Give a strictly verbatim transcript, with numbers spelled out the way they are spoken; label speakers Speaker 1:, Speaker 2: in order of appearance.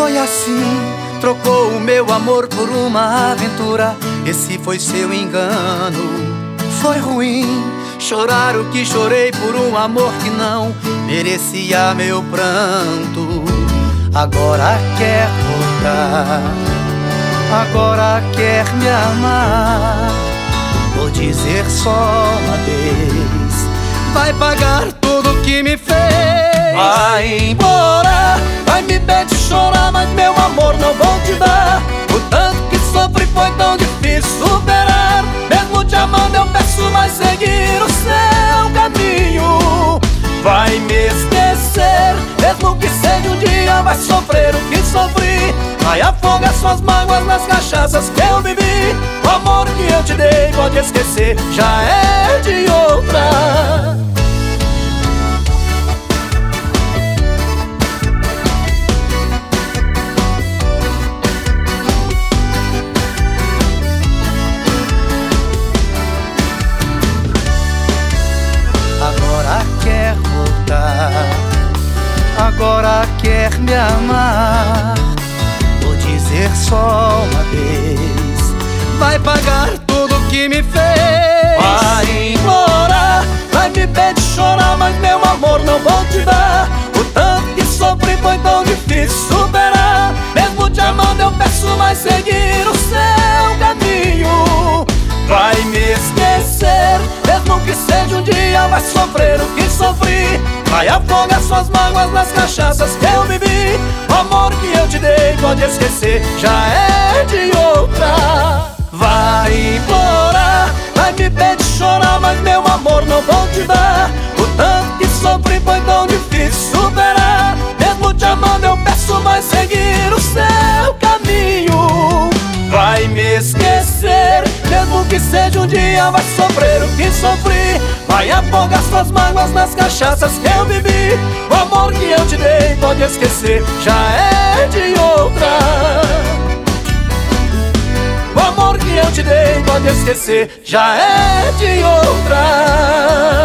Speaker 1: Foi assim, trocou o meu amor por uma aventura. Esse foi seu engano. Foi ruim chorar o que chorei por um amor que não merecia meu pranto. Agora quer voltar, agora quer me amar. Vou dizer só uma vez, vai pagar tudo que me fez. Vai embora, vai me pedir chorar, mas meu amor não vou te dar. O tanto que sofri foi tão difícil superar. Mesmo te amando eu peço mais seguir o seu caminho. Vai me esquecer, mesmo que seja um dia, vai sofrer o que sofri. Vai afogar suas mágoas nas cachaças que eu bebi. O amor que eu te dei, pode esquecer, já é de outra. Agora quer voltar, agora quer me amar. Vou dizer só uma vez, vai pagar tudo que me fez. Vai embora, vai me pedir chorar, mas meu amor não vou te dar. O tanto que sofri foi tão difícil superar. Mesmo te amando eu peço mais seguir o seu caminho. Vai me esquecer, mesmo que seja um dia, vai sofrer o que sofri. Vai afogar suas mágoas nas cachaças que eu bebi. O amor que eu te dei, pode esquecer, já é de outra. Vai implorar, vai me pedir chorar, mas meu amor não vou te dar. O tanto que sofri foi tão difícil superar. Mesmo te amando eu peço mais seguir o seu caminho. Vai me esquecer, mesmo que seja um dia, vai sofrer o que sofri. Vai afogar suas mágoas nas cachaças que eu bebi. O amor que eu te dei, pode esquecer, já é de outra. O amor que eu te dei, pode esquecer, já é de outra.